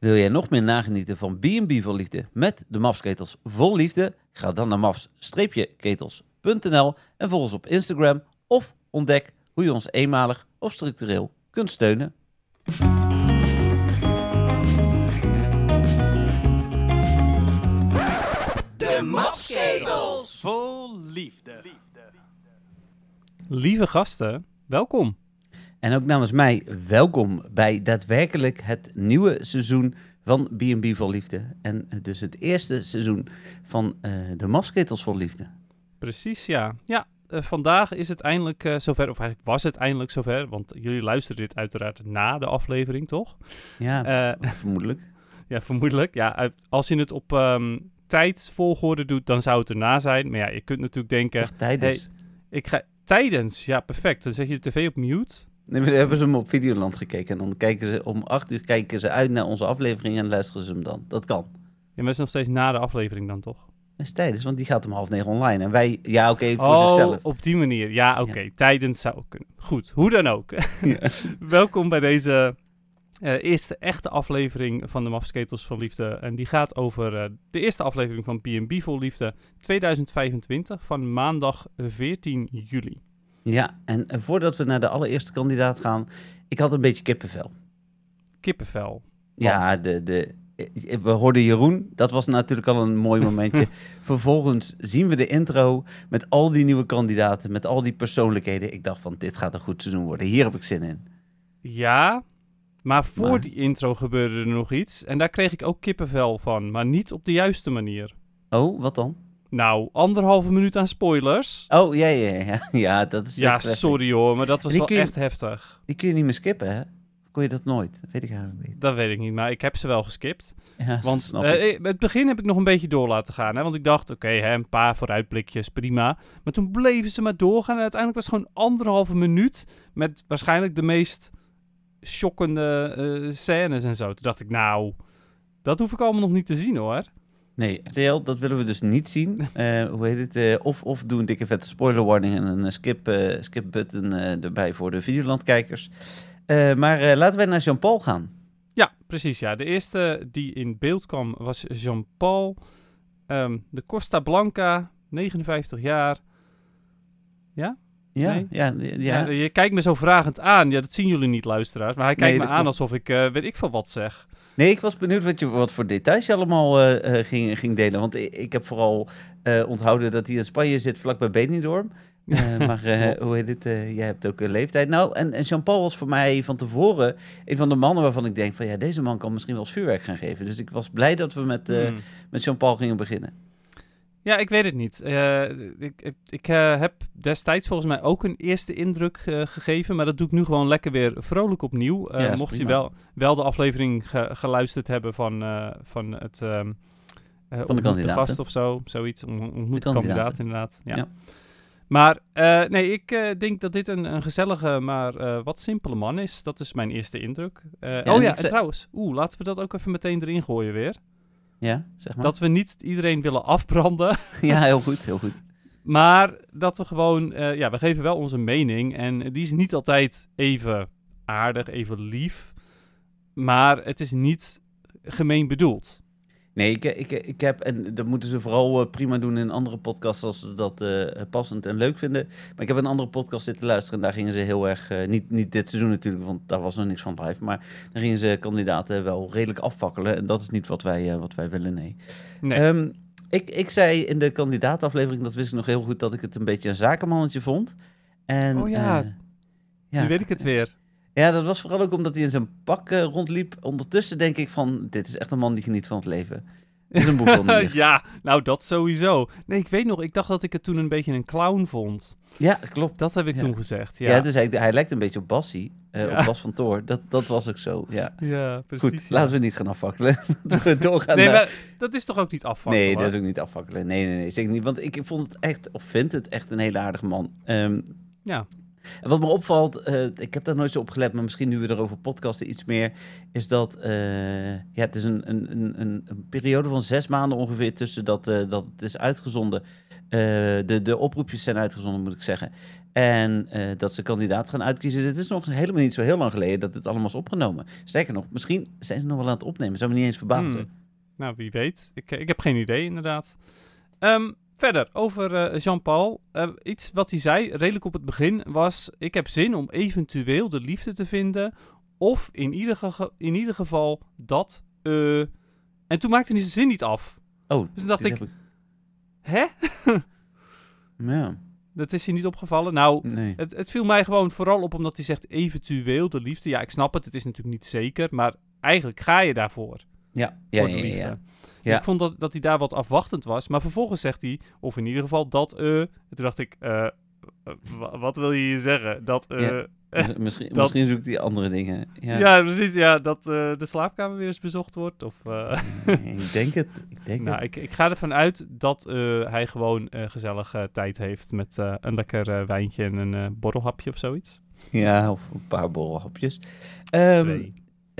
Wil jij nog meer nagenieten van B&B Vol Liefde met de MAFS-ketels vol liefde? Ga dan naar mafs-ketels.nl en volg ons op Instagram of ontdek hoe je ons eenmalig of structureel kunt steunen. De MAFS-ketels vol liefde. Lieve gasten, welkom. En ook namens mij, welkom bij daadwerkelijk het nieuwe seizoen van B&B Vol Liefde. En dus het eerste seizoen van de MAFS-ketels vol liefde. Precies, ja. Vandaag is het eindelijk zover, of eigenlijk was het eindelijk zover, want jullie luisteren dit uiteraard na de aflevering, toch? Ja, vermoedelijk. Ja, vermoedelijk. Ja, als je het op tijdsvolgorde doet, dan zou het erna zijn. Maar ja, je kunt natuurlijk denken... Of tijdens. Hey, tijdens, ja, perfect. Dan zet je de tv op mute. Nee, we hebben ze hem op Videoland gekeken. En dan kijken ze om 8 uur kijken ze uit naar onze aflevering en luisteren ze hem dan. Dat kan. Ja, maar het is nog steeds na de aflevering dan, toch? Dat is tijdens, want die gaat om 8:30 online. En wij, voor zichzelf. Op die manier. Ja, oké. Ja. Tijdens zou ook kunnen. Goed, hoe dan ook. Ja. Welkom bij deze eerste echte aflevering van de MAFS-ketels van Liefde. En die gaat over de eerste aflevering van B&B Vol Liefde 2025 van maandag 14 juli. Ja, en voordat we naar de allereerste kandidaat gaan, ik had een beetje kippenvel. Kippenvel. Ja, we hoorden Jeroen, dat was natuurlijk al een mooi momentje. Vervolgens zien we de intro met al die nieuwe kandidaten, met al die persoonlijkheden. Ik dacht van, dit gaat een goed seizoen worden. Hier heb ik zin in. Ja, maar voor die intro gebeurde er nog iets. En daar kreeg ik ook kippenvel van, maar niet op de juiste manier. Oh, wat dan? Nou, 1,5 minuut aan spoilers. Oh, ja, dat is... Ja, classic. sorry hoor, maar dat was Die wel kun je- echt heftig. Die kun je niet meer skippen, hè? Of kon je dat nooit? Dat weet ik eigenlijk niet. Dat weet ik niet, maar ik heb ze wel geskipt. Ja, Want snap ik. het begin heb ik nog een beetje door laten gaan. Hè? Want ik dacht, een paar vooruitblikjes, prima. Maar toen bleven ze maar doorgaan. En uiteindelijk was het gewoon 1,5 minuut met waarschijnlijk de meest shockende scènes en zo. Toen dacht ik, nou, dat hoef ik allemaal nog niet te zien hoor. Nee, RTL, dat willen we dus niet zien. Hoe heet het? Of doe een dikke vette spoiler warning en een skip button erbij voor de Videoland-kijkers. Maar laten wij naar Jean-Paul gaan. Ja, precies. Ja. De eerste die in beeld kwam was Jean-Paul. De Costa Blanca, 59 jaar. Ja? Ja, Nee? ja. Ja, je kijkt me zo vragend aan. Ja, dat zien jullie niet, luisteraars. Maar hij kijkt Nee, me dat aan klopt. alsof ik weet ik veel wat zeg. Nee, ik was benieuwd wat voor details je allemaal ging delen. Want ik heb vooral onthouden dat hij in Spanje zit, vlakbij Benidorm. Maar Klopt. hoe heet het? Jij hebt ook een leeftijd. Nou, en Jean-Paul was voor mij van tevoren een van de mannen waarvan ik denk van ja, deze man kan misschien wel eens vuurwerk gaan geven. Dus ik was blij dat we met Jean-Paul gingen beginnen. Ja, ik weet het niet. Ik heb destijds volgens mij ook een eerste indruk gegeven. Maar dat doe ik nu gewoon lekker weer vrolijk opnieuw. Ja, is mocht je prima. wel de aflevering geluisterd hebben van het... Van de kandidaten. gast of zo, zoiets. Ontmoet de kandidaat inderdaad. Ja. Ja. Maar nee, ik denk dat dit een gezellige, maar wat simpele man is. Dat is mijn eerste indruk. En trouwens, laten we dat ook even meteen erin gooien weer. Ja, zeg maar. Dat we niet iedereen willen afbranden. Ja, heel goed, heel goed. Maar dat we gewoon, we geven wel onze mening. En die is niet altijd even aardig, even lief. Maar het is niet gemeen bedoeld. Nee, ik heb, en dat moeten ze vooral prima doen in andere podcasts als ze dat passend en leuk vinden. Maar ik heb een andere podcast zitten luisteren en daar gingen ze heel erg, niet dit seizoen natuurlijk, want daar was nog niks van live. Maar dan gingen ze kandidaten wel redelijk afvakkelen en dat is niet wat wij willen, nee. Nee. Ik zei in de kandidaataflevering, dat wist ik nog heel goed, dat ik het een beetje een zakenmannetje vond. En, Nu weet ik het weer. Ja, dat was vooral ook omdat hij in zijn pak rondliep. Ondertussen denk ik van, dit is echt een man die geniet van het leven. Dit is een boekhouder. Ja, nou dat sowieso. Nee, ik weet nog, ik dacht dat ik het toen een beetje een clown vond. Ja, klopt. Dat heb ik Ja. toen gezegd, ja. Ja, dus hij lijkt een beetje op Bassie, Ja. op Bas van Toor. Dat was ook zo, ja. Ja, precies. Goed, ja. laten we niet gaan afvakkelen. Laten we doorgaan Nee, naar- maar dat is toch ook niet afvakkelen? Nee, dat is ook niet afvakkelen. Nee, zeker niet. Want ik vond het echt, of vind het echt een hele aardige man. Ja. En wat me opvalt, ik heb daar nooit zo op gelet, maar misschien nu we erover podcasten iets meer, is dat het is een periode van 6 maanden ongeveer tussen dat het is uitgezonden. De oproepjes zijn uitgezonden, moet ik zeggen. En dat ze kandidaat gaan uitkiezen. Het is nog helemaal niet zo heel lang geleden dat het allemaal is opgenomen. Sterker nog, misschien zijn ze nog wel aan het opnemen. Zou me niet eens verbazen. Nou, wie weet. Ik heb geen idee, inderdaad. Verder, over Jean-Paul. Iets wat hij zei, redelijk op het begin, was... Ik heb zin om eventueel de liefde te vinden. Of in ieder geval dat... En toen maakte hij zijn zin niet af. Oh, dus toen dacht ik... Hè? Ja. Dat is je niet opgevallen? Nou, Nee. het viel mij gewoon vooral op omdat hij zegt eventueel de liefde. Ja, ik snap het. Het is natuurlijk niet zeker. Maar eigenlijk ga je daarvoor. Ja. Voor de liefde. Ja. Dus ik vond dat hij daar wat afwachtend was. Maar vervolgens zegt hij, of in ieder geval dat... En toen dacht ik, wat wil je hier zeggen? Dat... Misschien zoekt hij andere dingen. Ja, ja precies. Ja, dat de slaapkamer weer eens bezocht wordt. Of, ik denk het. Ik ga ervan uit dat hij gewoon gezellig tijd heeft met een lekker wijntje en een borrelhapje of zoiets. Ja, of een paar borrelhapjes. 2.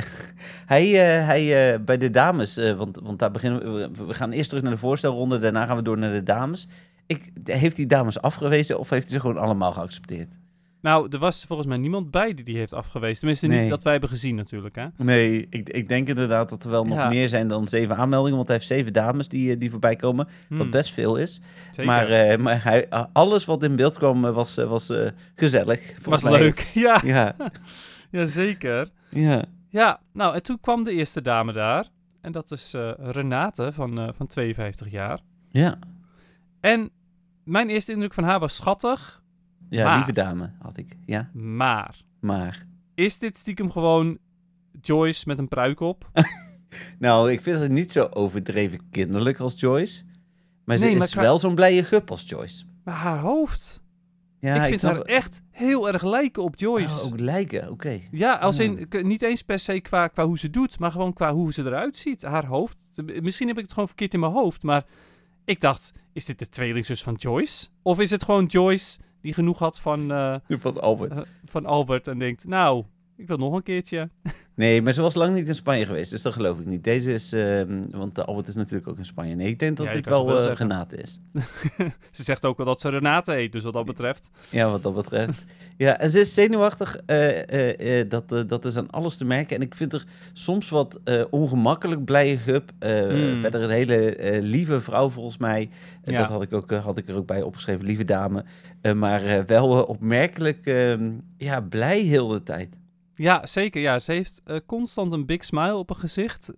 Hij bij de dames, want daar beginnen we gaan eerst terug naar de voorstelronde, daarna gaan we door naar de dames. Heeft hij dames afgewezen of heeft hij ze gewoon allemaal geaccepteerd? Nou, er was volgens mij niemand bij die heeft afgewezen. Tenminste, niet dat wij hebben gezien natuurlijk, hè? Nee, ik denk inderdaad dat er wel nog meer zijn dan 7 aanmeldingen. Want hij heeft 7 dames die voorbij komen. Wat best veel is. Zeker. Maar alles wat in beeld kwam was gezellig. Was leuk, ja. Ja. Ja, zeker. Ja. Ja, nou, en toen kwam de eerste dame daar. En dat is Renate van 52 jaar. Ja. En mijn eerste indruk van haar was schattig. Ja, maar, lieve dame had ik. Ja. Maar. Is dit stiekem gewoon Joyce met een pruik op? Nou, ik vind het niet zo overdreven kinderlijk als Joyce. Maar ze is wel zo'n blije gup als Joyce. Maar haar hoofd... Ja, ik vind haar echt heel erg lijken op Joyce. Oh, ook lijken, oké. Ja, als in, niet eens per se qua hoe ze doet, maar gewoon qua hoe ze eruit ziet. Haar hoofd. Misschien heb ik het gewoon verkeerd in mijn hoofd, maar ik dacht, is dit de tweelingzus van Joyce? Of is het gewoon Joyce die genoeg had van Albert. Van Albert en denkt, nou, ik wil nog een keertje. Nee, maar ze was lang niet in Spanje geweest, dus dat geloof ik niet. Deze is, want Albert is natuurlijk ook in Spanje. Nee, ik denk dat dit wel Renate is. Ze zegt ook wel dat ze Renate heet, dus wat dat betreft. Ja, wat dat betreft. Ja, en ze is zenuwachtig. Dat is aan alles te merken. En ik vind er soms wat ongemakkelijk blije gup. Verder een hele lieve vrouw volgens mij. Dat had ik er ook bij opgeschreven, lieve dame. Maar wel opmerkelijk blij heel de tijd. Ja, zeker. Ja. Ze heeft constant een big smile op haar gezicht.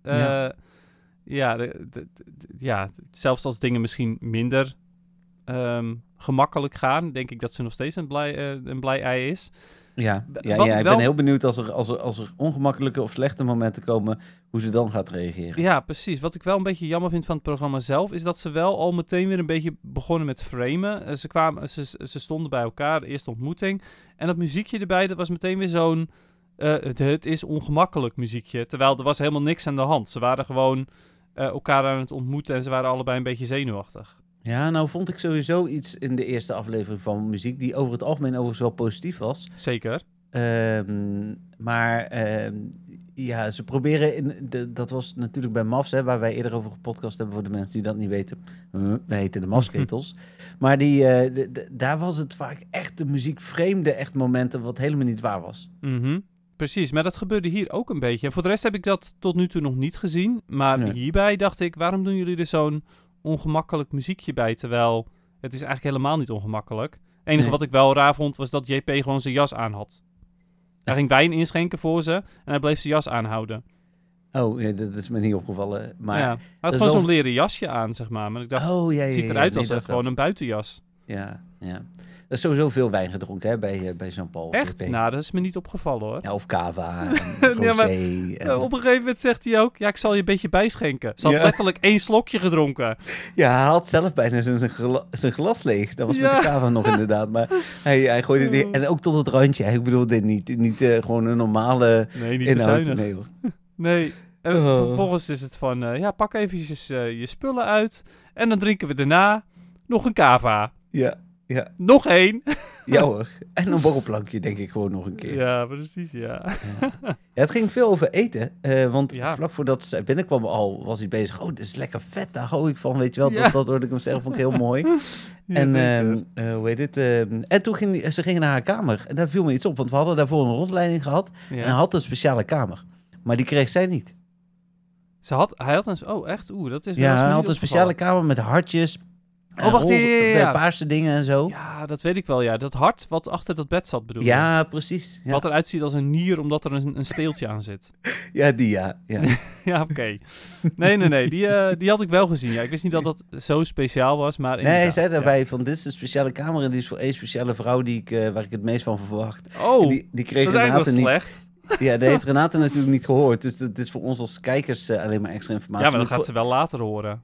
Zelfs als dingen misschien minder gemakkelijk gaan, denk ik dat ze nog steeds een blij ei is. Ja, ik ben heel benieuwd als er ongemakkelijke of slechte momenten komen, hoe ze dan gaat reageren. Ja, precies. Wat ik wel een beetje jammer vind van het programma zelf, is dat ze wel al meteen weer een beetje begonnen met framen. Ze stonden bij elkaar, de eerste ontmoeting. En dat muziekje erbij, dat was meteen weer zo'n het is ongemakkelijk muziekje. Terwijl er was helemaal niks aan de hand. Ze waren gewoon elkaar aan het ontmoeten en ze waren allebei een beetje zenuwachtig. Ja, nou vond ik sowieso iets in de eerste aflevering van muziek die over het algemeen overigens wel positief was. Zeker. Ze proberen, dat was natuurlijk bij MAFS, waar wij eerder over gepodcast hebben voor de mensen die dat niet weten. Wij heten de MAFS-ketels. Maar daar was het vaak echt de muziek vreemde echt momenten wat helemaal niet waar was. Precies, maar dat gebeurde hier ook een beetje. En voor de rest heb ik dat tot nu toe nog niet gezien. Maar hierbij dacht ik, waarom doen jullie er zo'n ongemakkelijk muziekje bij? Terwijl het is eigenlijk helemaal niet ongemakkelijk. Het enige wat ik wel raar vond, was dat JP gewoon zijn jas aan had. Hij ging wijn inschenken voor ze en hij bleef zijn jas aanhouden. Oh, ja, dat is me niet opgevallen. Maar hij had gewoon zo'n leren jasje aan, zeg maar. Maar ik dacht, het ziet eruit als gewoon een buitenjas. Ja. Er is sowieso veel wijn gedronken hè, bij Jean-Paul. Echt? JP. Nou, dat is me niet opgevallen hoor. Ja, of cava en rosé. Op een gegeven moment zegt hij ook, ik zal je een beetje bijschenken. Ze had letterlijk 1 slokje gedronken. Ja, hij had zelf bijna zijn glas leeg. Dat was met de cava nog inderdaad. Maar hij gooide die, en ook tot het randje. Ik bedoel, dit niet gewoon een normale niet inhoud. te Nee, hoor. Nee. En vervolgens is het van, pak eventjes je spullen uit. En dan drinken we daarna nog een cava. Ja. Ja. Nog één. Ja hoor. En een borrelplankje denk ik gewoon nog een keer. Ja, precies, ja. Ja, het ging veel over eten. Want Ja. vlak voordat ze binnenkwam al was hij bezig. Oh, dit is lekker vet. Daar hou ik van. Weet je wel, Ja. dat hoorde ik hem zeggen. Vond ik heel mooi. Ja, En zeker. hoe heet het? En toen ze gingen naar haar kamer. En daar viel me iets op. Want we hadden daarvoor een rondleiding gehad. Ja. En hij had een speciale kamer. Maar die kreeg zij niet. Hij had een... Oh, echt? Oeh, dat is wel Ja, eens me hij niet had een speciale opgevallen. kamer met hartjes. Oh, wacht, roze, ja. paarse dingen en zo. Ja, dat weet ik wel, ja. Dat hart wat achter dat bed zat, bedoel je? Ja, precies. Ja, Wat eruit ziet als een nier, omdat er een steeltje aan zit. ja die ja. Ja, oké. Nee. Die had ik wel gezien, ja. Ik wist niet dat dat zo speciaal was, maar Nee, hij inderdaad, zei ja. daarbij van dit is een speciale kamer en die is voor één speciale vrouw waar ik het meest van verwacht. Oh, En die kreeg dat is eigenlijk Renate wel niet. slecht. Ja, dat heeft Renate natuurlijk niet gehoord. Dus dit is voor ons als kijkers alleen maar extra informatie. Ja, maar dat gaat ze wel later horen.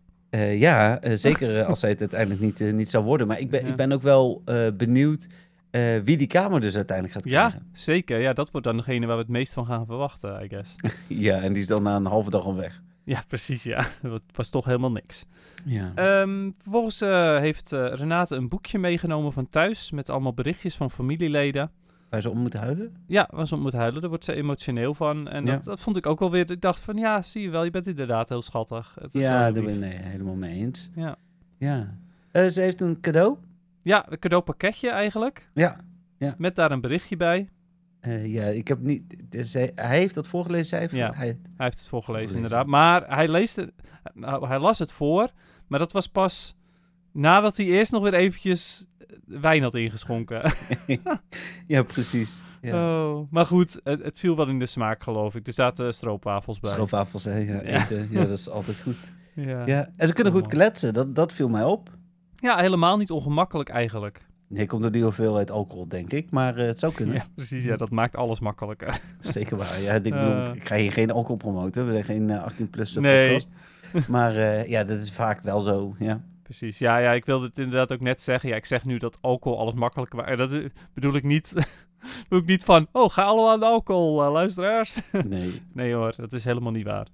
Zeker als zij het uiteindelijk niet zou worden. Maar ik Ja. ben ook wel benieuwd wie die kamer dus uiteindelijk gaat Ja, krijgen. zeker. Ja, dat wordt dan degene waar we het meest van gaan verwachten, I guess. Ja, en die is dan na een halve dag al weg. Ja, precies, ja. Dat was toch helemaal niks. Ja. Vervolgens heeft Renate een boekje meegenomen van thuis met allemaal berichtjes van familieleden. Waar ze om moeten huilen? Ja, waar ze om moet huilen. Daar wordt ze emotioneel van. En Ja. dat vond ik ook wel weer... Ik dacht van, ja, zie je wel, je bent inderdaad heel schattig. Het is wel Ja, heel daar lief. ben ik helemaal mee eens. Ja. Ja. Ze heeft een cadeau. Ja, een cadeaupakketje eigenlijk. Ja. Met daar een berichtje bij. Ja, ik heb niet... hij heeft dat voorgelezen, zei hij? Ja. Hij, Hij heeft het voorgelezen, Voorgelezen. inderdaad. Maar hij las het voor, maar dat was pas nadat hij eerst nog weer eventjes wijn had ingeschonken. ja, precies. Ja. Oh, maar goed, het viel wel in de smaak, geloof ik. Er zaten stroopwafels bij. Stroopwafels, hè? Ja, Ja. eten. Ja, dat is altijd goed. Ja. Ja. En ze kunnen goed Oh. kletsen. Dat viel mij op. Ja, helemaal niet ongemakkelijk eigenlijk. Nee, komt door die hoeveelheid alcohol, denk ik. Maar het zou kunnen. Ja, precies. Ja, dat maakt alles makkelijker. Zeker waar. Ja, ik bedoel, ik ga hier geen alcohol promoten. We zijn geen 18-plus Nee. podcast. Maar dat is vaak wel zo, ja. Precies. Ja, ik wilde het inderdaad ook net zeggen. Ja, ik zeg nu dat alcohol alles makkelijker maakt. Dat bedoel ik niet... bedoel ik niet van... Oh, ga allemaal aan de alcohol, luisteraars. Nee, Nee hoor, dat is helemaal niet waar.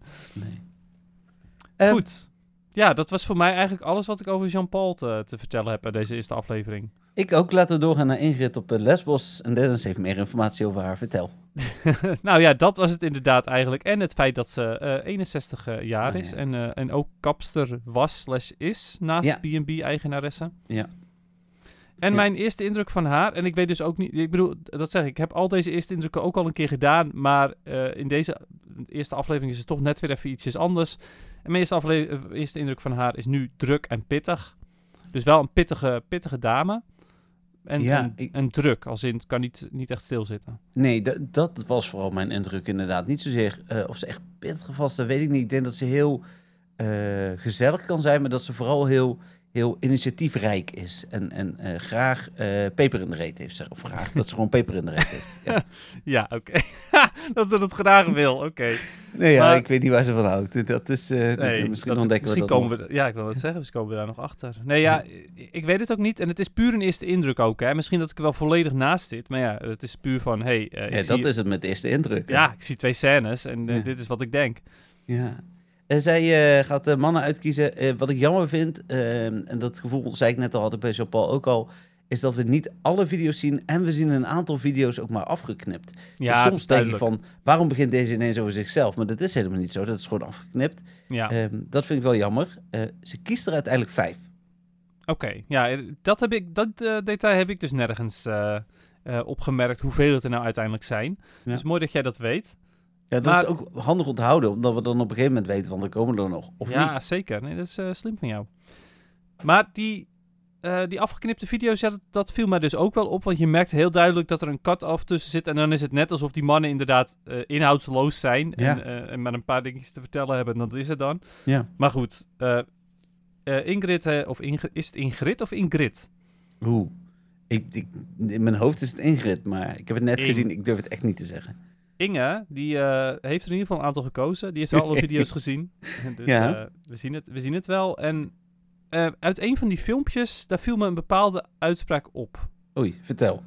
nee. Goed. Ja, dat was voor mij eigenlijk alles wat ik over Jean-Paul te vertellen heb bij deze eerste aflevering. Ik ook. Laten we doorgaan naar Ingrid op Lesbos. En Dennis heeft meer informatie over haar. Vertel. Nou ja, dat was het inderdaad eigenlijk. En het feit dat ze 61 jaar Ah, is. ja. En ook kapster was/is naast Ja. B&B-eigenaresse. Ja. En Ja. mijn eerste indruk van haar, en ik weet dus ook niet... Ik bedoel, dat zeg ik heb al deze eerste indrukken ook al een keer gedaan. Maar in deze eerste aflevering is het toch net weer even ietsjes anders. En mijn eerste indruk van haar is nu druk en pittig. Dus wel een pittige dame. En, Ja, en druk, als in het kan niet echt stilzitten. Nee, dat was vooral mijn indruk inderdaad. Niet zozeer of ze echt pittig was, dat weet ik niet. Ik denk dat ze heel gezellig kan zijn, maar dat ze vooral heel initiatiefrijk is. En graag peper in de reet heeft. Of graag, dat ze gewoon peper in de reet heeft. Ja. Ja, oké. Dat ze dat graag wil, oké. Nee, ja, Maar- ik weet niet waar ze van houdt. Dat is, misschien ontdekken we dat nog. komen we... Ja, ik wil het zeggen, misschien komen we daar nog achter. Nee, ja, ik weet het ook niet. En het is puur een eerste indruk ook, hè. Misschien dat ik er wel volledig naast zit. Maar ja, het is puur van, hey... Ja, dat is het met de eerste indruk. Ja, ik zie 2 scènes en Ja. dit is wat ik denk. Ja. Zij gaat mannen uitkiezen. Wat ik jammer vind, en dat gevoel zei ik net al, had ik bij Jean-Paul ook al, is dat we niet alle video's zien en we zien een aantal video's ook maar afgeknipt. Ja, Dus het soms is denk ik duidelijk. van, waarom begint deze ineens over zichzelf? Maar dat is helemaal niet zo, dat is gewoon afgeknipt. Ja, Dat vind ik wel jammer. Ze kiest er uiteindelijk 5. oké. Ja, dat detail heb ik dus nergens opgemerkt, hoeveel het er nou uiteindelijk zijn. Ja. Dus mooi dat jij dat weet. Ja, dat Maar- is ook handig onthouden, omdat we dan op een gegeven moment weten van, er komen er nog, of Ja, niet. zeker. Nee, dat is slim van jou. Maar die afgeknipte video's, ja, dat viel mij dus ook wel op. Want je merkt heel duidelijk dat er een cut-off tussen zit. En dan is het net alsof die mannen inderdaad inhoudsloos zijn. Ja. En maar een paar dingetjes te vertellen hebben. En dat is het dan. Ja. Maar goed. Ingrid, is het Ingrid of Ingrid? Oeh. In mijn hoofd is het Ingrid, maar ik heb het net Ing. gezien. Ik durf het echt niet te zeggen. Inge, die heeft er in ieder geval een aantal gekozen. Die heeft wel alle video's gezien. Dus Ja. we zien het wel. En uit een van die filmpjes, daar viel me een bepaalde uitspraak op. Oei, vertel.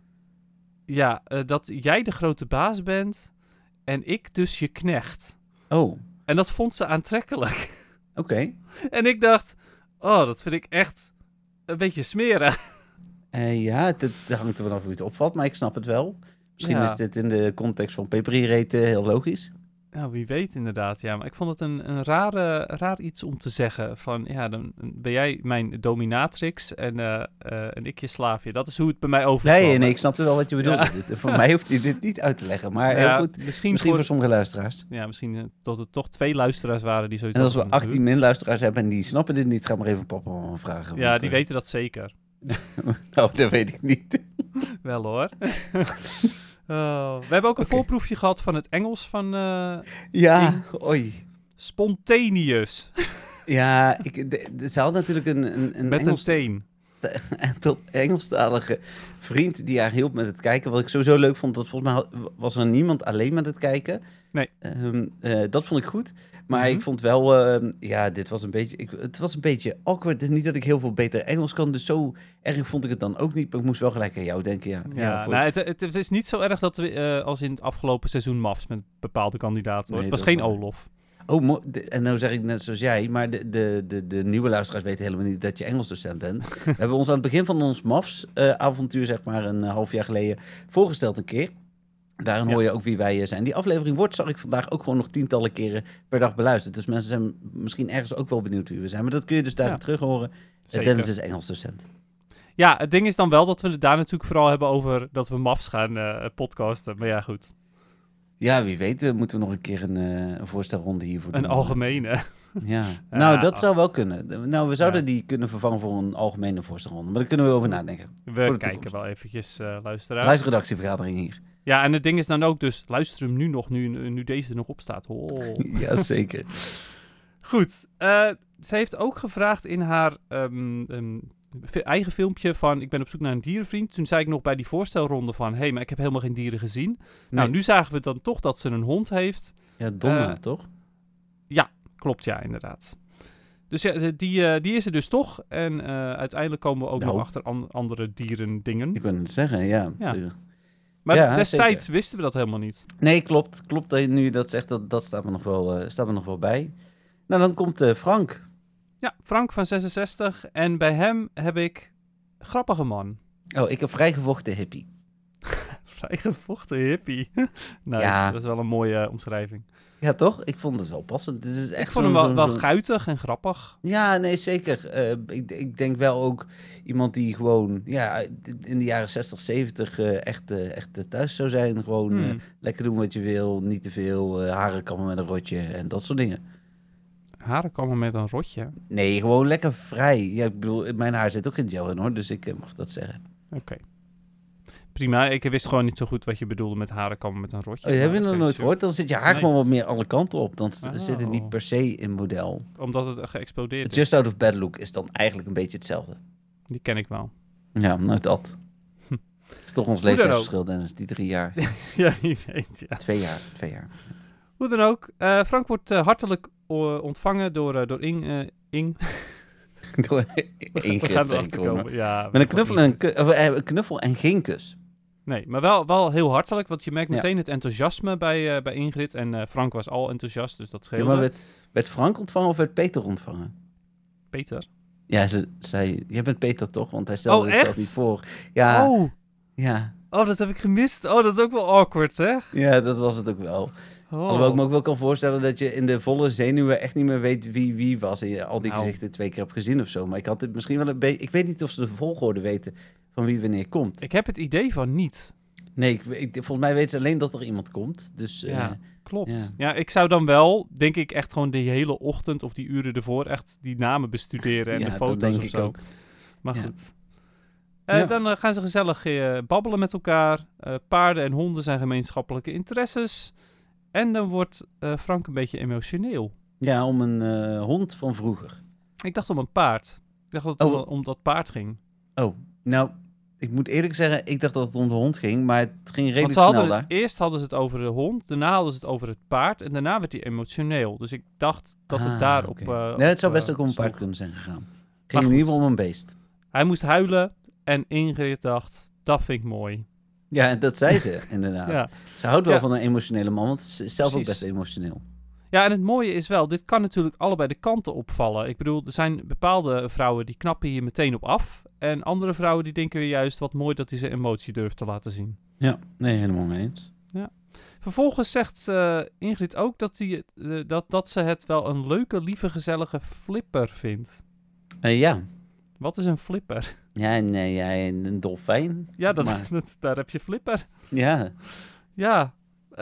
Ja, dat jij de grote baas bent en ik dus je knecht. Oh, En dat vond ze aantrekkelijk. oké. En ik dacht, oh, dat vind ik echt een beetje smerig. Ja, dat hangt er vanaf hoe je het opvalt, maar ik snap het wel. Misschien Ja. is dit in de context van peperiereten heel logisch. Ja, wie weet inderdaad. Ja, maar ik vond het een raar iets om te zeggen. Van, ja, dan ben jij mijn dominatrix en ik je slaafje. Dat is hoe het bij mij overkwam. Nee, ik snapte wel wat je bedoelde. Ja. Voor mij hoeft hij dit niet uit te leggen, maar Ja, heel goed. Misschien voor sommige luisteraars. Ja, misschien tot er toch 2 luisteraars waren die zoiets En als we hadden van, 18 min luisteraars hebben en die snappen dit niet, ga maar even papa en mama vragen. Ja, want, die weten dat zeker. Nou, dat weet ik niet. Wel hoor. We hebben ook een Oké. voorproefje gehad van het Engels van Ja, oei. Spontaneous. Ja, ze had natuurlijk een Met Engels, een teen. tot Engelstalige vriend die haar hielp met het kijken. Wat ik sowieso leuk vond, dat volgens mij was er niemand alleen met het kijken. Nee. Dat vond ik goed. Maar Mhm. ik vond wel, dit was een beetje, het was een beetje awkward. Het is niet dat ik heel veel beter Engels kan, dus zo erg vond ik het dan ook niet. Maar ik moest wel gelijk aan jou denken, ja. Ja, voor- nou, het is niet zo erg dat we als in het afgelopen seizoen MAFs met bepaalde kandidaten. Hoor. Nee, Het was dat is geen waar. Olof. Oh, en nou zeg ik net zoals jij, maar de nieuwe luisteraars weten helemaal niet dat je Engelsdocent bent. We hebben ons aan het begin van ons MAFS-avontuur, zeg maar een half jaar geleden, voorgesteld een keer. Daarin Ja. hoor je ook wie wij zijn. Die aflevering wordt, zag ik vandaag, ook gewoon nog tientallen keren per dag beluisterd. Dus mensen zijn misschien ergens ook wel benieuwd wie we zijn. Maar dat kun je dus daarin Ja. terug horen. Zeker. Dennis is Engelsdocent. Ja, het ding is dan wel dat we het daar natuurlijk vooral hebben over dat we MAFs gaan podcasten. Maar ja, goed. Ja, wie weet moeten we nog een keer een voorstelronde hiervoor doen. Een algemene. Ja. Ja, Nou, dat oh. zou wel kunnen. Nou, we zouden Ja. die kunnen vervangen voor een algemene voorstelronde. Maar daar kunnen we over nadenken. We Voor de kijken toekomst. wel eventjes, luisteraars. Live redactievergadering hier. Ja, en het ding is dan ook dus, luister hem nu nog, nu deze er nog op staat. Oh. Jazeker. Goed, ze heeft ook gevraagd in haar eigen filmpje van, ik ben op zoek naar een dierenvriend. Toen zei ik nog bij die voorstelronde van, hé, maar ik heb helemaal geen dieren gezien. Nou, nu zagen we dan toch dat ze een hond heeft. Ja, Donna, toch? Klopt, ja, inderdaad. Dus ja, die is er dus toch. En uiteindelijk komen we ook Nou. nog achter andere dierendingen. Ik wil het zeggen, ja. Ja. Maar Ja, destijds zeker. wisten we dat helemaal niet. Nee, klopt. Klopt dat je nu dat zegt, dat staat me nog wel bij. Nou, dan komt Frank. Ja, Frank van 66. En bij hem heb ik grappige man. Oh, ik heb vrijgevochten hippie. Vrijgevochten hippie. Nice, Ja. dat is wel een mooie omschrijving. Ja, toch? Ik vond het wel passend. Het is echt Ik vond hem wel zo'n- guitig en grappig. Ja, nee, zeker. Ik denk wel ook iemand die gewoon in de jaren 60, 70 echt thuis zou zijn. Gewoon lekker doen wat je wil, niet te veel, haren kammen met een rotje en dat soort dingen. Haren komen met een rotje. Nee, gewoon lekker vrij. Ja, ik bedoel, mijn haar zit ook in gel in hoor, dus ik mag dat zeggen. Oké. Prima, ik wist gewoon niet zo goed wat je bedoelde met haren komen met een rotje. Oh, heb je Maar nog oké, nooit sure. gehoord? Dan zit je haar Nee. gewoon wat meer alle kanten op. Dan zit het Oh. niet per se in model. Omdat het geëxplodeerd is. Just out of bed look is dan eigenlijk een beetje hetzelfde. Die ken ik wel. Ja, nou dat. is toch ons Hoe dan leeftijdsverschil, Dennis, die 3 jaar. Ja, je weet, ja. 2 jaar, 2 jaar. Hoe dan ook, Frank wordt hartelijk ontvangen door Ing. Door We Ingrid, gaan zeg ik erachter gewoon, hoor. komen. Ja, Met een knuffel en een knuffel en geen kus. Nee, maar wel heel hartelijk, want je merkt Ja. meteen het enthousiasme bij Ingrid. En Frank was al enthousiast, dus dat Ja, scheelde. maar werd Frank ontvangen of werd Peter ontvangen? Peter. Ja, ze zei, jij bent Peter toch? Want hij stelde Oh, zichzelf echt? niet voor. Ja, Oh, dat heb ik gemist. Oh, dat is ook wel awkward, zeg. ja, dat was het ook wel. Oh. Alhoewel ik me ook wel kan voorstellen dat je in de volle zenuwen echt niet meer weet wie was. En je al die Nou. gezichten 2 keer hebt gezien of zo. Maar ik had het misschien wel een beetje... Ik weet niet of ze de volgorde weten van wie wanneer komt. Ik heb het idee van niet. Nee, volgens mij weten ze alleen dat er iemand komt. Dus Ja. Klopt. Ja. Ja, ik zou dan wel, denk ik, echt gewoon die hele ochtend of die uren ervoor echt die namen bestuderen en Ja, de dat foto's denk of ik zo. ook. Maar Ja. goed. Ja. Dan gaan ze gezellig babbelen met elkaar. Paarden en honden zijn gemeenschappelijke interesses. En dan wordt Frank een beetje emotioneel. ja, om een hond van vroeger. Ik dacht om een paard. Ik dacht dat het Oh. om dat paard ging. Oh, nou, ik moet eerlijk zeggen, ik dacht dat het om de hond ging. Maar het ging redelijk Want ze hadden snel het, daar. eerst hadden ze het over de hond, daarna hadden ze het over het paard en daarna werd hij emotioneel. Dus ik dacht dat het daarop... oké. Nee, het zou best ook om een paard sloeg. kunnen zijn gegaan. Het Maar ging in goed. ieder geval om een beest. Hij moest huilen en Ingrid dacht, dat vind ik mooi. Ja, en dat zei ze inderdaad. Ja. Ze houdt wel Ja. van een emotionele man, want ze is zelf ook Precies. best emotioneel. Ja, en het mooie is wel, dit kan natuurlijk allebei de kanten opvallen. Ik bedoel, er zijn bepaalde vrouwen die knappen hier meteen op af. En andere vrouwen die denken weer juist wat mooi dat hij zijn emotie durft te laten zien. Ja, nee, helemaal mee eens. Vervolgens zegt Ingrid ook dat ze het wel een leuke, lieve, gezellige flipper vindt. Ja. Wat is een flipper? Ja, een dolfijn. Ja, Maar- daar heb je flipper. Ja. Ja.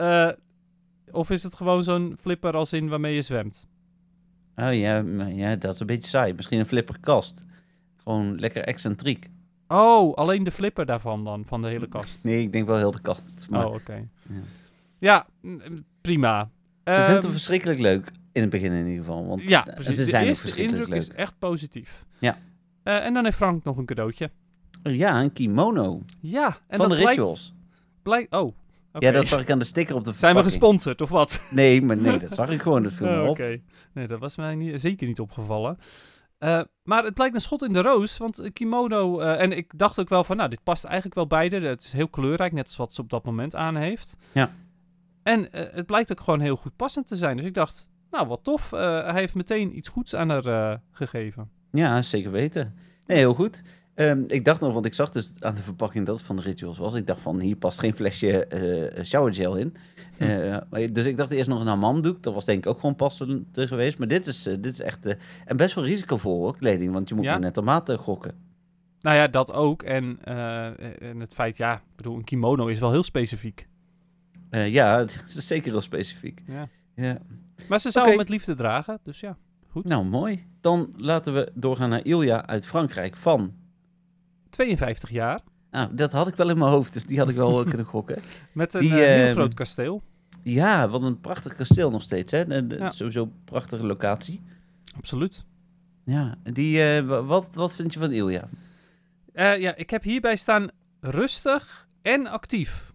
Of is het gewoon zo'n flipper als in waarmee je zwemt? Oh ja, maar ja, dat is een beetje saai. Misschien een flipperkast. Gewoon lekker excentriek. Oh, alleen de flipper daarvan dan, van de hele kast. Nee, ik denk wel heel de kast. Maar Oh, oké. Ja. Ja, prima. ze vindt het verschrikkelijk leuk. In het begin in ieder geval. Want Ja, en precies. ze De zijn ook eerste verschrikkelijk indruk leuk. is echt positief. Ja. En dan heeft Frank nog een cadeautje. Ja, een kimono. Ja, en Van dat de Rituals. blijkt... Oh, oké. Ja, dat zag ik aan de sticker op de Zijn we verpakking. gesponsord of wat? Nee, dat zag ik gewoon. Dat viel me Oh, op. oké. Nee, dat was mij zeker niet opgevallen. Maar het lijkt een schot in de roos, want een kimono... en ik dacht ook wel van, nou, dit past eigenlijk wel bij haar. Het is heel kleurrijk, net als wat ze op dat moment aan heeft. Ja. En het blijkt ook gewoon heel goed passend te zijn. Dus ik dacht, nou, wat tof. Hij heeft meteen iets goeds aan haar gegeven. Ja, zeker weten. Nee, heel goed. Ik dacht nog, want ik zag dus aan de verpakking dat het van de Rituals was. Ik dacht van, hier past geen flesje showergel in. Dus ik dacht eerst nog een hammamdoek. Dat was denk ik ook gewoon passend geweest. Maar dit is echt... en best wel risicovolle kleding, want je moet Ja? maar net de maat gokken. Nou ja, dat ook. En het feit, ja, ik bedoel, een kimono is wel heel specifiek. Ja, het is zeker heel specifiek. Ja. Ja. Maar ze zou Oké. hem met liefde dragen, dus ja, goed. Nou, mooi. Dan laten we doorgaan naar Ilja uit Frankrijk van... 52 jaar, Nou, dat had ik wel in mijn hoofd, dus die had ik wel kunnen gokken. met een Die, heel groot kasteel. Ja, wat een prachtig kasteel nog steeds, hè? Ja. Sowieso een prachtige locatie. Absoluut. Ja, wat vind je van Ilja? Ja, ik heb hierbij staan rustig en actief.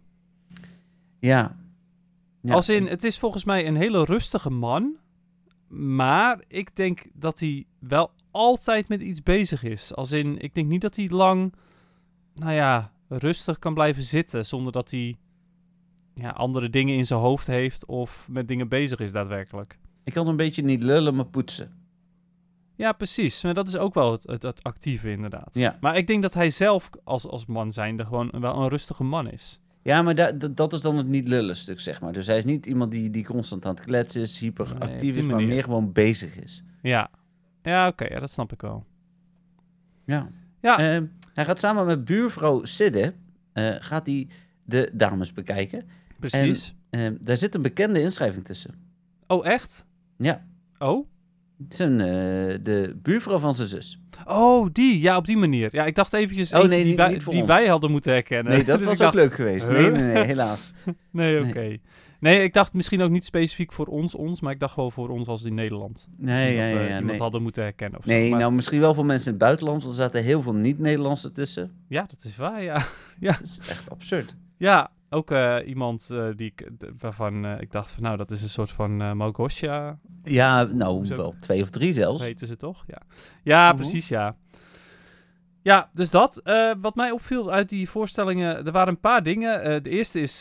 Ja. Ja. Als in, het is volgens mij een hele rustige man. Maar ik denk dat hij wel altijd met iets bezig is. Als in, ik denk niet dat hij lang, nou ja, rustig kan blijven zitten. Zonder dat hij andere dingen in zijn hoofd heeft of met dingen bezig is daadwerkelijk. Ik kan een beetje niet lullen, maar poetsen. Ja, precies. Maar dat is ook wel het actieve inderdaad. Ja. Maar ik denk dat hij zelf als man zijnde gewoon wel een rustige man is. Ja, maar dat is dan het niet lullen stuk, zeg maar. Dus hij is niet iemand die constant aan het kletsen is, Nee, op hyperactief die is, maar manier. meer gewoon bezig is. Ja. Ja, oké. Ja, dat snap ik wel. Ja. Ja. Hij gaat samen met buurvrouw Sidde, gaat hij de dames bekijken. Precies. Daar zit een bekende inschrijving tussen. Oh, echt? Ja, Oh? het is de buurvrouw van zijn zus. Oh, die. Ja, op die manier. Ja, ik dacht eventjes Oh, eentje nee, die, niet voor die ons. wij hadden moeten herkennen. Nee, dat Dus was ik ook dacht, leuk geweest. huh? Nee, helaas. Nee, Nee. oké. Nee, ik dacht misschien ook niet specifiek voor ons, maar ik dacht wel voor ons als in Nederland. Nee, Misschien dat we ja, iemand nee. hadden moeten herkennen of zo. Nee, Maar nou misschien wel voor mensen in het buitenland, want er zaten heel veel niet-Nederlandse tussen. ja, dat is waar, ja. Dat is echt absurd. Ja, ook iemand waarvan ik dacht van, nou, dat is een soort van Małgosia, Ja, nou, Hoezo? wel 2 of 3 zelfs. weten ze toch? Ja, ja Mhm. precies, ja. Ja, dus dat. Wat mij opviel uit die voorstellingen, er waren een paar dingen. De eerste is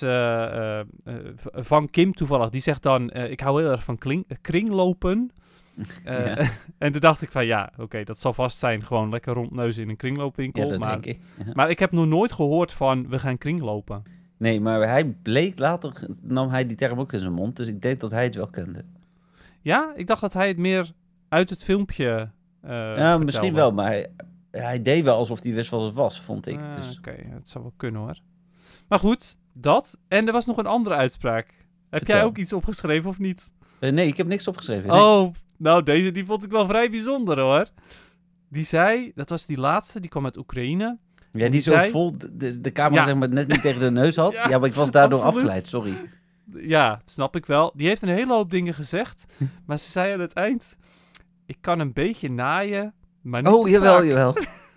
van Kim toevallig. Die zegt dan, ik hou heel erg van kringlopen. Ja. En toen dacht ik van, ja, oké, dat zal vast zijn. Gewoon lekker rondneuzen in een kringloopwinkel. Ja, dat maar, denk ik. Ja. maar ik heb nog nooit gehoord van, we gaan kringlopen. Nee, maar hij bleek later, nam hij die term ook in zijn mond. Dus ik denk dat hij het wel kende. Ja, ik dacht dat hij het meer uit het filmpje Ja, misschien wel, maar hij deed wel alsof hij wist wat het was, vond ik. Dus. Oké, het zou wel kunnen hoor. Maar goed, dat. En er was nog een andere uitspraak. Heb Vertel. jij ook iets opgeschreven of niet? Nee, ik heb niks opgeschreven. Nee. Oh, nou deze die vond ik wel vrij bijzonder hoor. Die zei, dat was die laatste, die kwam uit Oekraïne. Ja, die die zo zei- vol de camera Ja. zeg maar, net niet tegen de neus had. Ja, Ja, maar ik was daardoor absoluut. afgeleid, sorry. Ja, snap ik wel. Die heeft een hele hoop dingen gezegd. Maar ze zei aan het eind, ik kan een beetje naaien, maar niet Oh, te jawel, vaak. jawel.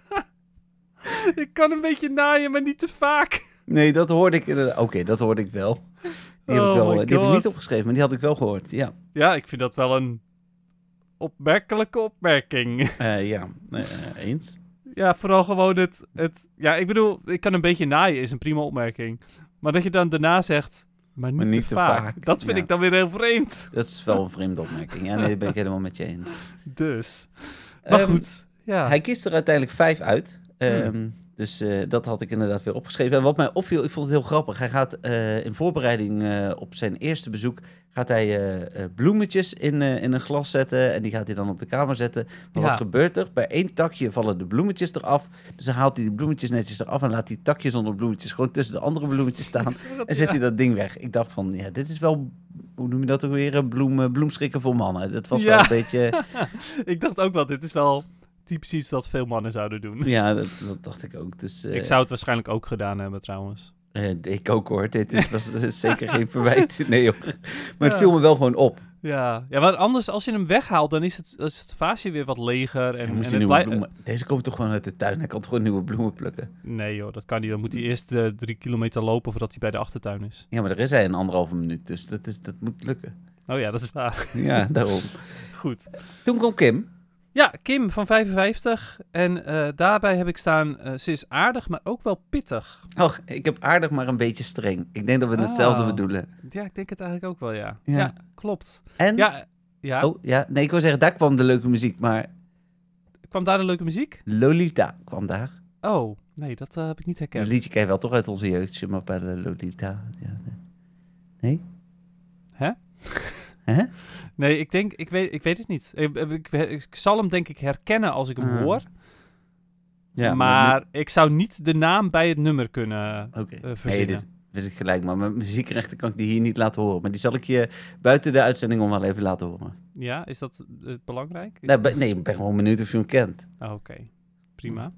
Ik kan een beetje naaien, maar niet te vaak. Nee, dat hoorde ik inderdaad. Oké, dat hoorde ik wel. Die heb, Oh ik, wel, my die heb ik God. niet opgeschreven, maar die had ik wel gehoord. Ja, Ja, ik vind dat wel een opmerkelijke opmerking. ja eens. Ja, vooral gewoon het... Ja, ik bedoel, ik kan een beetje naaien, is een prima opmerking. Maar dat je dan daarna zegt, maar niet te vaak. Dat vind ja. ik dan weer heel vreemd. Dat is wel een vreemde opmerking. Ja, nee, dat ben ik helemaal met je eens. Dus. Maar Ehm, goed, ja. Hij kiest er uiteindelijk 5 uit. Dus dat had ik inderdaad weer opgeschreven. En wat mij opviel, ik vond het heel grappig. Hij gaat in voorbereiding op zijn eerste bezoek... gaat hij bloemetjes in een glas zetten... en die gaat hij dan op de kamer zetten. Maar wat gebeurt er? Bij 1 takje vallen de bloemetjes eraf. Dus dan haalt hij die bloemetjes netjes eraf... en laat die takjes zonder bloemetjes gewoon tussen de andere bloemetjes staan. En zet hij dat ding weg. Ik dacht van, ja, dit is wel... Hoe noem je dat ook weer? Bloemschikken voor mannen. Dat was wel een beetje... Ik dacht ook wel, dit is wel... typisch iets dat veel mannen zouden doen. Ja, dat dacht ik ook. Dus, ik zou het waarschijnlijk ook gedaan hebben trouwens. Ik ook hoor. Dit was zeker geen verwijt. Nee hoor. Maar het viel me wel gewoon op. Ja, maar anders als je hem weghaalt, dan is het vaasje weer wat leger. En moet je en nieuwe bloemen... Deze komt toch gewoon uit de tuin? Hij kan toch gewoon nieuwe bloemen plukken? Nee joh, dat kan niet. Dan moet hij eerst 3 kilometer lopen voordat hij bij de achtertuin is. Ja, maar er is hij in 1,5 minuut. Dus dat moet lukken. Oh ja, dat is waar. Ja, daarom. Goed. Toen kwam Kim. Ja, Kim van 55. En daarbij heb ik staan, ze is aardig, maar ook wel pittig. Oh, ik heb aardig, maar een beetje streng. Ik denk dat we hetzelfde bedoelen. Ja, ik denk het eigenlijk ook wel, ja. Ja, klopt. En? Ja. Oh, ja. Nee, ik wil zeggen, daar kwam de leuke muziek, maar... Kwam daar de leuke muziek? Lolita kwam daar. Oh, nee, dat heb ik niet herkend. Een liedje ken je wel toch uit onze jeugd, Je m'appelle Lolita. Ja, nee? Hè? Hè? Nee, ik weet het niet. Ik zal hem denk ik herkennen als ik hem hoor. Ja, maar ik zou niet de naam bij het nummer kunnen verzinnen. Nee, dit wist ik gelijk. Maar met muziekrechten kan ik die hier niet laten horen. Maar die zal ik je buiten de uitzending om wel even laten horen. Ja, is dat belangrijk? Nee, ik ben gewoon benieuwd of je hem kent. Oh, oké. Prima.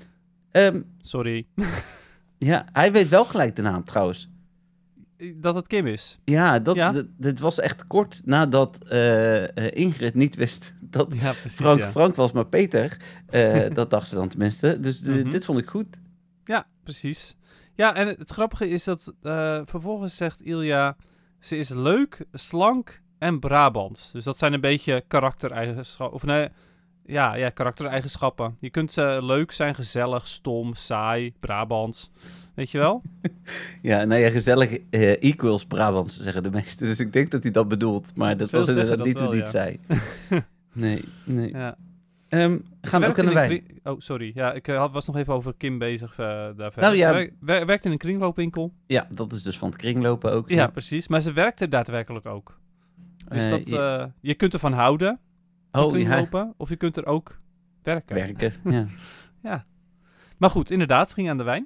Sorry. Ja, hij weet wel gelijk de naam trouwens. Dat het Kim is? Ja, dit was echt kort nadat Ingrid niet wist dat Frank was, maar Peter. Dat dacht ze dan tenminste. Dus dit vond ik goed. Ja, precies. Ja, en het grappige is dat vervolgens zegt Ilja... ze is leuk, slank en Brabants. Dus dat zijn een beetje karaktereigenschappen. Of nee, ja, karaktereigenschappen. Je kunt leuk zijn, gezellig, stom, saai, Brabants... Weet je wel? Ja, nou ja, gezellig equals Brabants, zeggen de meesten. Dus ik denk dat hij dat bedoelt. Maar dat was inderdaad niet hoe hij het zei. Nee. Ja. Gaan we ook aan de wijn? Oh, sorry. Ja, ik was nog even over Kim bezig daar verder. Nou, ja. Ze werkt in een kringloopwinkel. Ja, dat is dus van het kringlopen ook. Ja, precies. Maar ze werkt er daadwerkelijk ook. Dus je kunt ervan houden, kringlopen, of je kunt er ook werken. Ja. Maar goed, inderdaad, het ging aan de wijn.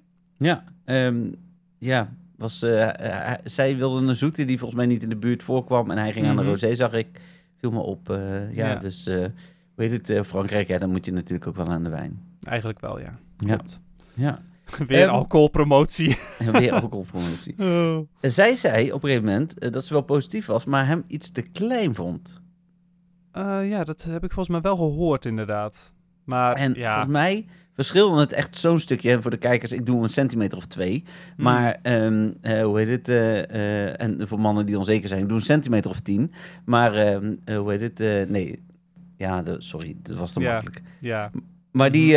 Ja, zij wilde een zoete die volgens mij niet in de buurt voorkwam. En hij ging aan de rosé, zag ik. Viel me op. Dus hoe heet het? Frankrijk, dan moet je natuurlijk ook wel aan de wijn. Eigenlijk wel, ja. Klopt. Ja. Weer alcoholpromotie. Weer alcoholpromotie. Zij zei op een gegeven moment dat ze wel positief was, maar hem iets te klein vond. Ja, dat heb ik volgens mij wel gehoord, inderdaad. Maar, en volgens mij verschilde het echt zo'n stukje. En voor de kijkers, ik doe 1 centimeter of 2. Maar, hoe heet het? En voor mannen die onzeker zijn, ik doe 1 centimeter of 10. Maar, hoe heet het? Nee. Ja, sorry, dat was te makkelijk. Ja. Maar die...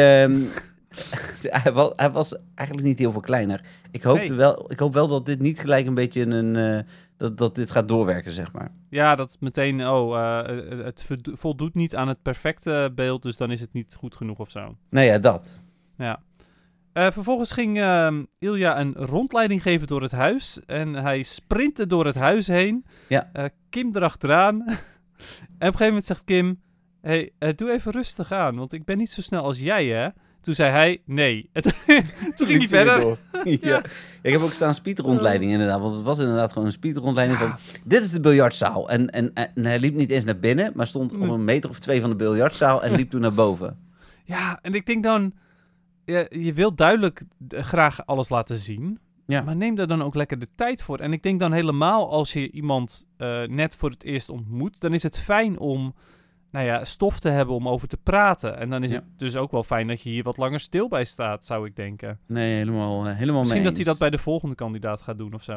hij was eigenlijk niet heel veel kleiner. Ik hoop wel dat dit niet gelijk een beetje dat dit gaat doorwerken, zeg maar. Ja, dat meteen, het voldoet niet aan het perfecte beeld, dus dan is het niet goed genoeg of zo. Nou ja, dat. Ja. Vervolgens ging Ilja een rondleiding geven door het huis en hij sprintte door het huis heen. Ja. Kim erachteraan. En op een gegeven moment zegt Kim, hey, doe even rustig aan, want ik ben niet zo snel als jij, hè? Toen zei hij nee. Toen ging hij verder. Ja. Ik heb ook staan speedrondleiding inderdaad. Want het was inderdaad gewoon een speedrondleiding van... Dit is de biljartzaal. En hij liep niet eens naar binnen... maar stond op 1 meter of 2 van de biljartzaal... en liep toen naar boven. Ja, en ik denk dan... je wilt duidelijk graag alles laten zien... Ja. Maar neem daar dan ook lekker de tijd voor. En ik denk dan helemaal als je iemand net voor het eerst ontmoet... dan is het fijn om... stof te hebben om over te praten. En dan is het dus ook wel fijn dat je hier wat langer stil bij staat, zou ik denken. Nee, helemaal Misschien mee dat hij dat bij de volgende kandidaat gaat doen of zo.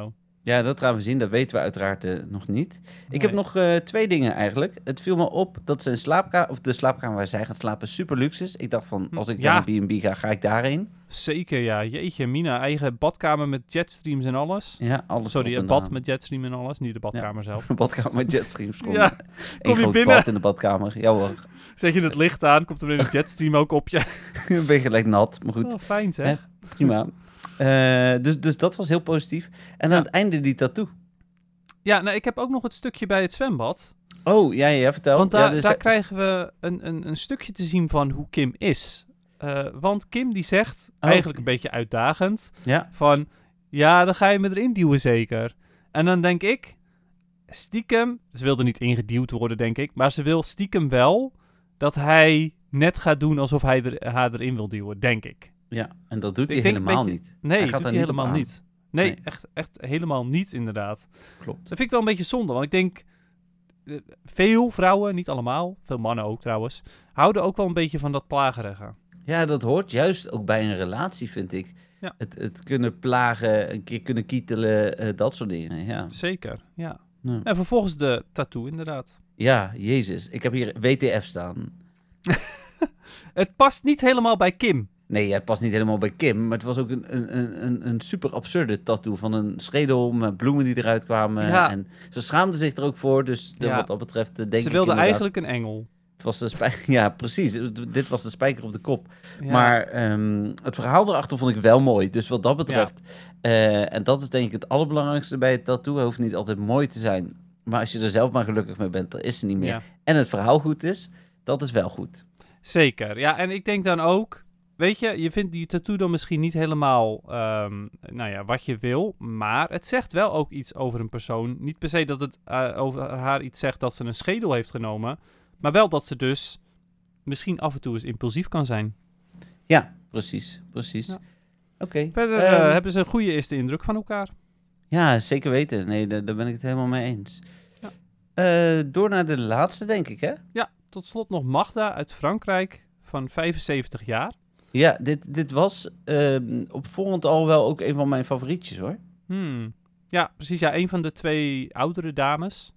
Ja, dat gaan we zien. Dat weten we uiteraard nog niet. Ik Nee. heb nog 2 dingen eigenlijk. Het viel me op dat zijn slaapkamer, of de slaapkamer waar zij gaat slapen, super luxe is. Ik dacht van, als ik Ja. naar een B&B ga ik daarheen. Zeker, ja. Jeetje, Mina. Eigen badkamer met jetstreams en alles. Ja, alles Sorry, erop een en bad eraan. met jetstream en alles. Niet de badkamer zelf. Een badkamer met jetstreams. Ja, Eén je groot binnen? bad in de badkamer. Ja hoor. Zet je het licht aan, komt er weer een jetstream ook op je. Ben je gelijk nat, maar goed. Oh, fijn zeg. Hè? Prima. Dus dat was heel positief. En aan het einde die tattoo. Ja, nou, ik heb ook nog het stukje bij het zwembad. Oh, ja, vertel. Want Ja, dus daar krijgen we een stukje te zien van hoe Kim is. Want Kim die zegt, eigenlijk een beetje uitdagend, Ja, van... Ja, dan ga je me erin duwen zeker. En dan denk ik, stiekem... Ze wil er niet ingeduwd worden, denk ik. Maar ze wil stiekem wel dat hij net gaat doen alsof hij haar erin wil duwen, denk ik. ja, en dat doet Ik hij denk een helemaal beetje- niet. Nee, Hij dat gaat doet daar hij niet op helemaal aan. niet. Nee, Nee. Echt helemaal niet inderdaad. Klopt. Dat vind ik wel een beetje zonde, want ik denk... veel vrouwen, niet allemaal, veel mannen ook trouwens... houden ook wel een beetje van dat plagerige. Ja, dat hoort juist ook bij een relatie, vind ik. Ja. Het kunnen plagen, een keer kunnen kietelen, dat soort dingen, ja. Zeker, ja. Ja. En vervolgens de tattoo inderdaad. Ja, jezus. Ik heb hier WTF staan. Het past niet helemaal bij Kim. Nee, het past niet helemaal bij Kim, maar het was ook een super absurde tattoo van een schedel met bloemen die eruit kwamen. Ja. En ze schaamde zich er ook voor, dus Ja. wat dat betreft denk ik Ze wilde inderdaad, eigenlijk een engel. Het was de ja, precies. Dit was de spijker op de kop. Ja. Maar het verhaal erachter vond ik wel mooi. Dus wat dat betreft, en dat is denk ik het allerbelangrijkste bij het tattoo. Het hoeft niet altijd mooi te zijn. Maar als je er zelf maar gelukkig mee bent, dan is ze niet meer. Ja. En het verhaal goed is, dat is wel goed. Zeker, ja. En ik denk dan ook... Weet je vindt die tattoo dan misschien niet helemaal wat je wil. Maar het zegt wel ook iets over een persoon. Niet per se dat het over haar iets zegt dat ze een schedel heeft genomen. Maar wel dat ze dus misschien af en toe eens impulsief kan zijn. Ja, precies. Ja. Oké. Verder hebben ze een goede eerste indruk van elkaar. Ja, zeker weten. Nee, daar ben ik het helemaal mee eens. Ja. Door naar de laatste, denk ik, hè? Ja, tot slot nog Magda uit Frankrijk van 75 jaar. Ja, dit was opvallend al wel ook een van mijn favorietjes, hoor. Ja, precies. Ja, een van de 2 oudere dames.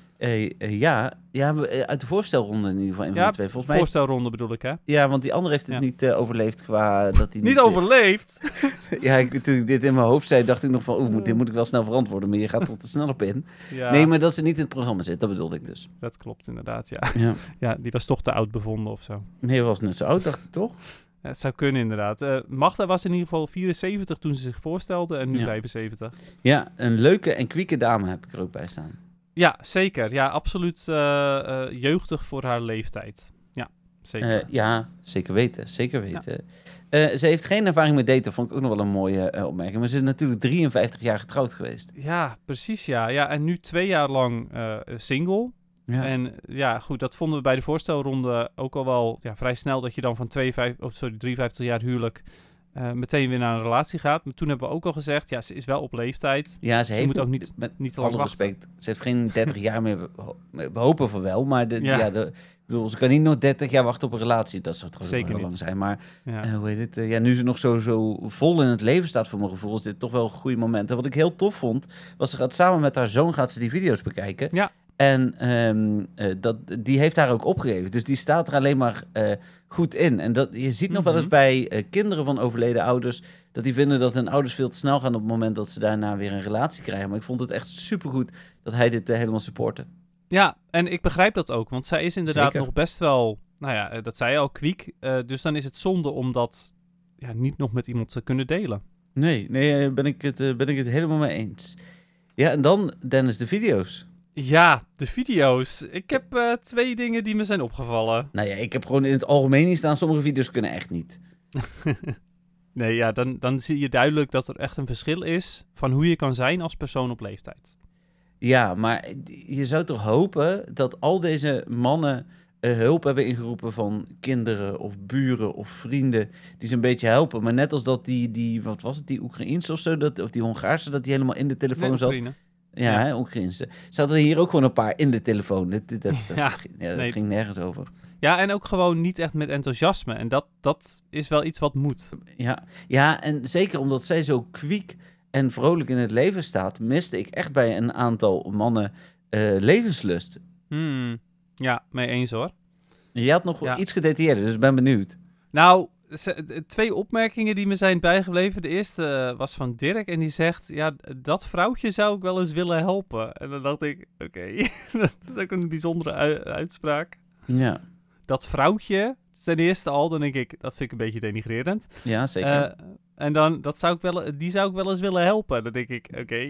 Uit de voorstelronde in ieder geval. Een van de 2, volgens mij. Voorstelronde bedoel ik, hè? Ja, want die andere heeft het Ja. niet overleefd qua dat hij Niet overleefd? Ja, toen ik dit in mijn hoofd zei, dacht ik nog van... dit moet ik wel snel verantwoorden, maar je gaat er te snel op in. Ja, Nee, maar dat ze niet in het programma zit, dat bedoelde ik dus. dat klopt inderdaad, ja. Ja. Ja, die was toch te oud bevonden of zo. Nee, was net zo oud, dacht ik toch? Ja, het zou kunnen inderdaad. Magda was in ieder geval 74 toen ze zich voorstelde en nu Ja. 75. Ja, een leuke en kwieke dame heb ik er ook bij staan. Ja, zeker. Ja, absoluut jeugdig voor haar leeftijd. Ja, zeker. Ja, zeker weten, zeker weten. Ze heeft geen ervaring met daten, vond ik ook nog wel een mooie opmerking. Maar ze is natuurlijk 53 jaar getrouwd geweest. Ja, precies ja. Ja, en nu 2 jaar lang single. Ja. En ja, goed, dat vonden we bij de voorstelronde ook al wel vrij snel dat je dan van 53 jaar huwelijk meteen weer naar een relatie gaat. Maar toen hebben we ook al gezegd, ja, ze is wel op leeftijd. Ja, ze heeft moet ook niet te lang alle wachten. respect. Ze heeft geen 30 jaar meer. We hopen van wel, maar Ja. ik bedoel, ze kan niet nog 30 jaar wachten op een relatie. Dat zou toch Zeker heel niet. lang zijn. Maar Ja. hoe heet het? Nu ze nog zo vol in het leven staat voor mijn gevoel, is dit toch wel een goede moment. En wat ik heel tof vond, was ze gaat samen met haar zoon die video's bekijken. Ja. En die heeft haar ook opgegeven. Dus die staat er alleen maar goed in. En je ziet nog wel eens bij kinderen van overleden ouders, dat die vinden dat hun ouders veel te snel gaan op het moment dat ze daarna weer een relatie krijgen. Maar ik vond het echt supergoed dat hij dit helemaal supportte. Ja, en ik begrijp dat ook, want zij is inderdaad Zeker. nog best wel, dat zei je al, kwiek. Dus dan is het zonde om dat niet nog met iemand te kunnen delen. Nee, ben ik het helemaal mee eens. Ja, en dan, Dennis, de video's. Ja, de video's. Ik heb 2 dingen die me zijn opgevallen. Nou ja, ik heb gewoon in het algemeen niet staan, sommige video's kunnen echt niet. Nee, ja, dan zie je duidelijk dat er echt een verschil is van hoe je kan zijn als persoon op leeftijd. Ja, maar je zou toch hopen dat al deze mannen hulp hebben ingeroepen van kinderen of buren of vrienden die ze een beetje helpen. Maar net als dat die wat was het, die Oekraïense of zo, of die Hongaarse, dat die helemaal in de telefoon Nee, zat. Oekraïne. Ja, Ja. hè, Oekraïense. Zaten er hier ook gewoon een paar in de telefoon. Dat Nee. ging nergens over. Ja, en ook gewoon niet echt met enthousiasme. En dat is wel iets wat moet. Ja, en zeker omdat zij zo kwiek en vrolijk in het leven staat, miste ik echt bij een aantal mannen levenslust. Ja, mee eens hoor. Je had nog iets gedetailleerder, dus ik ben benieuwd. Nou, 2 opmerkingen die me zijn bijgebleven. De eerste was van Dirk en die zegt... Ja, dat vrouwtje zou ik wel eens willen helpen. En dan dacht ik, oké, dat is ook een bijzondere uitspraak. Ja. Dat vrouwtje, ten eerste al, dan denk ik... Dat vind ik een beetje denigrerend. Ja, zeker. En dan, die zou ik wel eens willen helpen. Dan denk ik, oké,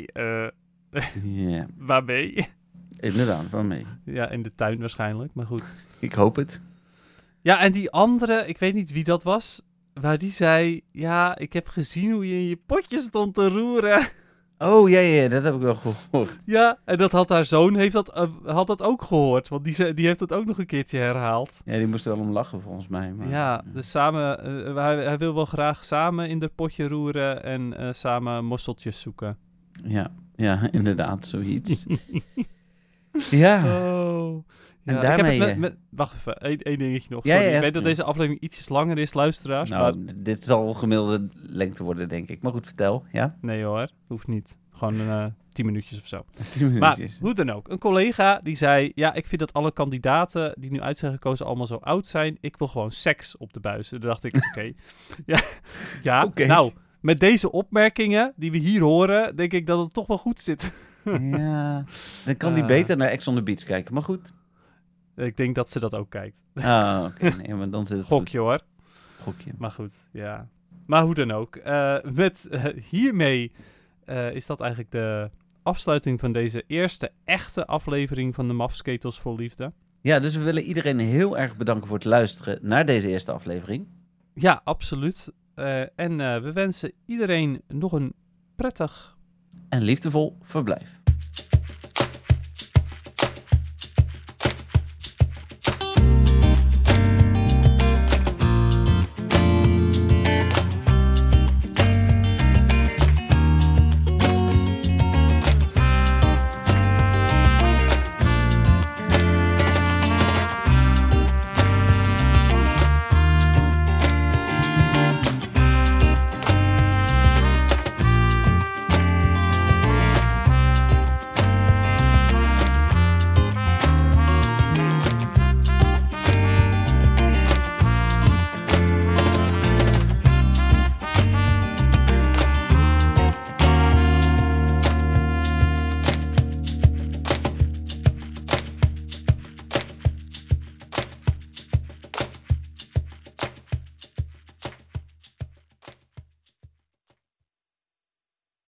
Ja. waarmee? Inderdaad, waarmee? Ja, in de tuin waarschijnlijk, maar goed. Ik hoop het. Ja, en die andere, ik weet niet wie dat was, maar die zei... Ja, ik heb gezien hoe je in je potje stond te roeren. Oh, ja, dat heb ik wel gehoord. Ja, en dat had haar zoon had dat ook gehoord. Want die heeft dat ook nog een keertje herhaald. Ja, die moest er wel om lachen volgens mij. Maar, Ja, dus samen... hij wil wel graag samen in de potje roeren en samen mosseltjes zoeken. Ja, inderdaad, zoiets. Ja. Oh... En Ja, daarmee... ik heb het wacht even, één dingetje nog. Ja, Sorry, ja, ik weet dat deze aflevering ietsjes langer is, luisteraars. Nou, maar... dit zal gemiddelde lengte worden, denk ik. Maar goed, vertel, ja? Nee hoor, hoeft niet. Gewoon 10 minuutjes of zo. 10 minuutjes. Maar hoe dan ook. Een collega die zei... Ja, ik vind dat alle kandidaten die nu uit zijn gekozen allemaal zo oud zijn. Ik wil gewoon seks op de buis. En toen dacht ik, oké. Ja, Oké. Nou, met deze opmerkingen die we hier horen... denk ik dat het toch wel goed zit. Ja, dan kan die beter naar Ex on the Beach kijken. Maar goed. Ik denk dat ze dat ook kijkt. Ah, oké. Nee, maar dan zit het Gokje hoor. goed. Gokje. Maar goed, ja. Maar hoe dan ook. Hiermee is dat eigenlijk de afsluiting van deze eerste echte aflevering van de Mafsketels Vol Liefde. Ja, dus we willen iedereen heel erg bedanken voor het luisteren naar deze eerste aflevering. Ja, absoluut. En we wensen iedereen nog een prettig En liefdevol verblijf.